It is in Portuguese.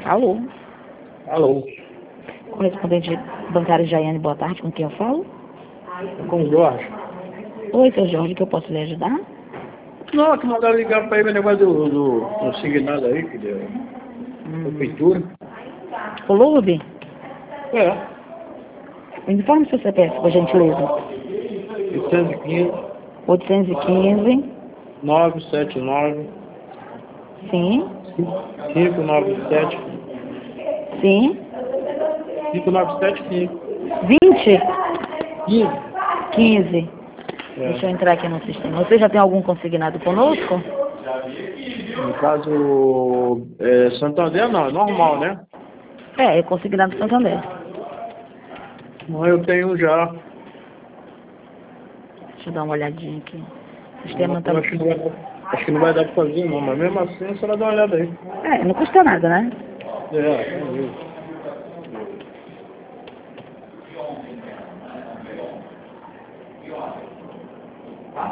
Alô? Alô, Correspondente bancário Jaiane, boa tarde, com quem eu falo? com o Jorge. Oi, seu Jorge, que eu posso lhe ajudar? Não, que mandaram ligar para ele o negócio do consignado aí, que deu prefeitura. O Lourdes? É, Informe seu CPF, por gentileza. 815 815, 979 sim, 597 sim, 597 20, 15. 15. Deixa eu É. entrar aqui no sistema. Você já tem algum consignado conosco? No caso, Santander não, é normal, né? É consignado Santander. Não, eu tenho já. Deixa eu dar uma olhadinha aqui. O sistema tá... Eu acho que não vai dar para fazer não, mas mesmo assim a senhora dá uma olhada aí. Não custa nada, né? É,